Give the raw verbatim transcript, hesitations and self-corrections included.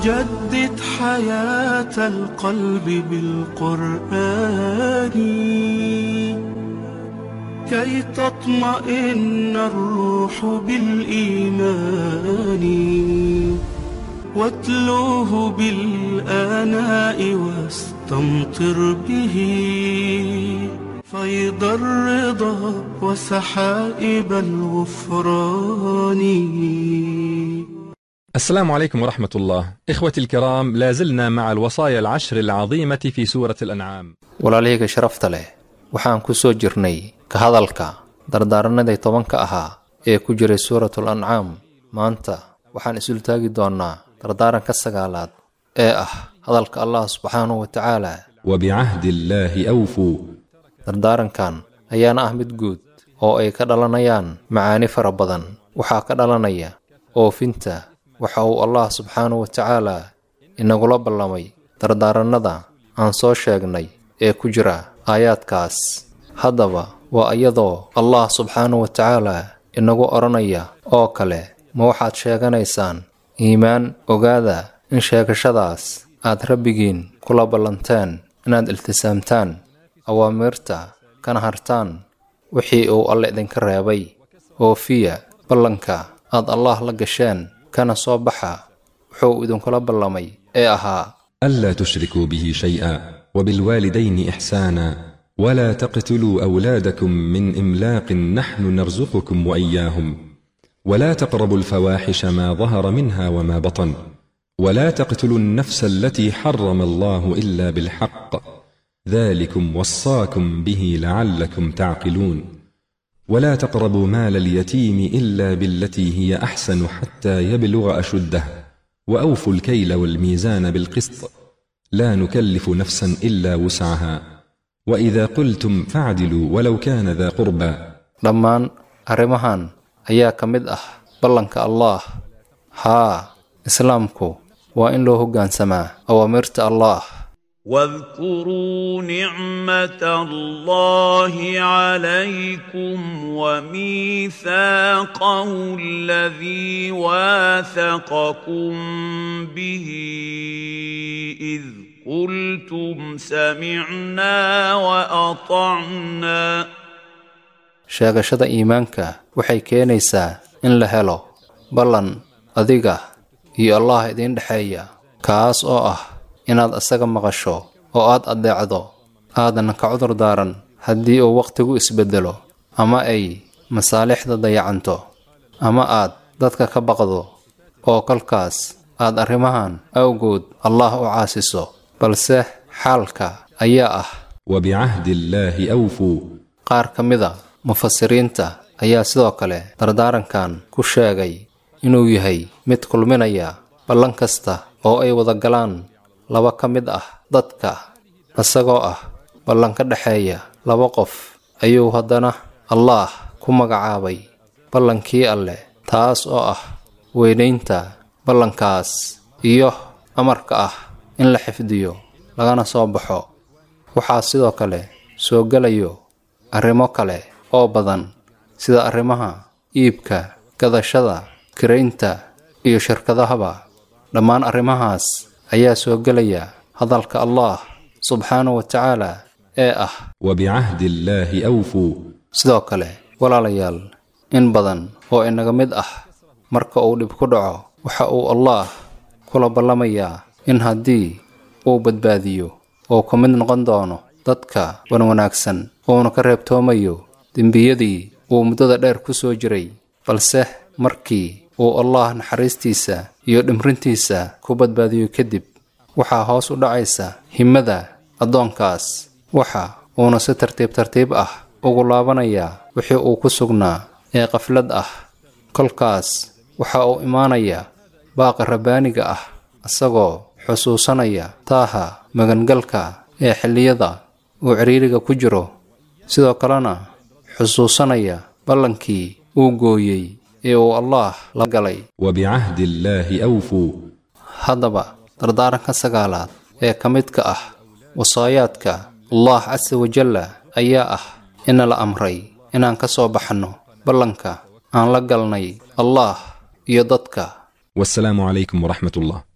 جدد حياة القلب بالقرآن كي تطمئن الروح بالإيمان واتلوه بالآناء واستمطر به فيض الرضا وسحائب الغفران. السلام عليكم ورحمة الله. إخوتي الكرام، لا زلنا مع الوصايا العشر العظيمة في سورة الأنعام. walaalahayga sharafta leh waxaan ku soo jirnay ka hadalka dardaaranadii tobanka ahaa ee ku jiray suuratul ancaam. maanta waxaan isul taagi doonaa dardaaranka sagaalaad ee ah hadalka Allah subxaanahu wa tacaala وبعهد الله أوفوا. dardaarankan ayaana ah mid guud oo ay ka dhalanayaan macaani fara badan. waxaa ka dhalanaya oofinta waxa uu Allah subxaanahu wa tacaala inagula ballamay dardaaranada aan soo sheegnay ee ku jira aayaadkaas. haddaba waa iyadoo Allah subxaanahu wa tacaala inagu oranaya oo kale, ma waxaad sheeganaysaan iimaan? ogaada in sheegashadaas aad rabbigiin kula ballanteen inaad iltisaamtaan awaamirta kana hartaan wixii uu alle idinka reebay. oofiya ballanka aad Allah la gasheen kana soo baxa wuxuu idinkula ballamay ee ahaa ألا تشركوا به شيئا وبالوالدين إحسانا ولا تقتلوا أولادكم من إملاق نحن نرزقكم وإياهم ولا تقربوا الفواحش ما ظهر منها وما بطن ولا تقتلوا النفس التي حرم الله إلا بالحق ذلكم وصاكم به لعلكم تعقلون ولا تقربوا مال اليتيم إلا بالتي هي أحسن حتى يبلغ أشده وأوفوا الكيل والميزان بالقسط لا نكلف نفسا إلا وسعها وإذا قلتم فاعدلوا ولو كان ذا قربى. dhammaan arrimahan ayaa ka mid ah ballanka Allah. haa, islaamku waa in loo hoggaansamaa awaamirta Allah. واذكروا نعمة الله عليكم وميثاقه الذي واثقكم به إذ قلتم سمعنا وأطعنا. sheegashada iimaanka waxay keenaysaa in la helo ballan adiga iyo Allah idin dhexeeya, kaas oo ah inaad asaga maqasho oo aad adeecdo, aadan ka cudur daaran haddii uu waqtigu isbedelo ama ay masaalixda dayacanto ama aad dadka ka baqdo oo kolkaas aad arrimahan awgood Allah u caasiso. balse xaalka ayaa ah وبعهد الله أوفوا. qaar ka mida mufasiriinta ayaa sidoo kale dardaarankan ku sheegay inuu yahay mid kulminaya ballan kasta oo ay wada galaan laba ka mid ah dadka. isagoo ah ballan ka dhexeeya laba qof ayuu haddana Allah ku magacaabay ballankii alle, taas oo ah weynaynta ballankaas iyo amarka ah in la xifdiyo lagana soo baxo. waxaa sidoo kale soo gelayo arrimo kale oo badan sida arrimaha iibka, gadashada, kiraynta iyo shirkadahaba. dhammaan arrimahaas ayaa soo gelaya hadalka Allah subxaanahu wa tacaala ee ah وبعهد الله أوفوا. sidoo kale walaalayaal, in badan oo inaga mid ah marka uu dhib ku dhaco waxa uu Allah kula ballamayaa in haddii uu badbaadiyo oo ka mid noqon doono dadka wanwanaagsan uuna ka reebtoomayo dembiyadii uu muddada dheer ku soo jiray. balse markii uu Allah naxariistiisa iyo dhimrintiisa ku badbaadiyo kadib waxaa hoos u dhacaysa himmada addoonkaas, waxa uuna si tartiib tartiib ah ugu laabanayaa wixii uu ku sugnaa ee qaflad ah. kolkaas waxa uu imaanayaa baaqa rabbaaniga ah isagoo xusuusanaya taaha magangalka ee xilliyada uu ciriiriga ku jiro, sidoo kalena xusuusanaya ballankii uu gooyey ee uu Allah la galay. وبعهد الله أوفوا. haddaba dardaaranka sagaalaad ee ka midka ah wasaayaadka Allah casa wajalla ayaa ah in la amray inaan ka soo baxno ballanka aan la galnay Allah iyo dadka. والسلام عليكم ورحمة الله.